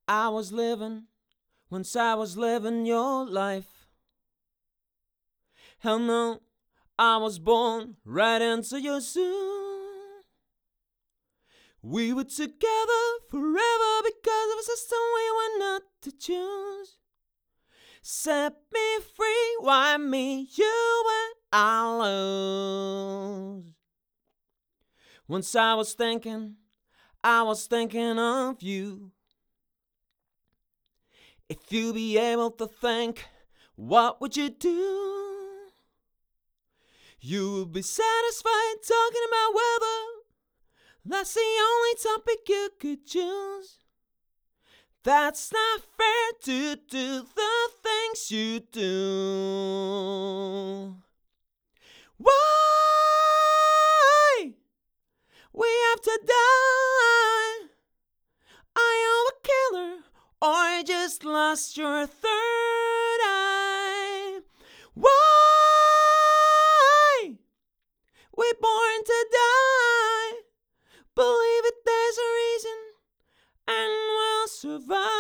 I was living, once I was living your life. Hell no, I was born right into your zoo. We were together forever because of a system we were not to choose. Set me free, why me, you and I lose. Once I was thinking of you. If you be able to think, what would you do? You would be satisfied talking about weather. That's the only topic you could choose. That's not fair to do the things you do. Why we have to die? Are you a killer or just lost your third eye? Why we born to die? Believe it, there's a reason, and we'll survive.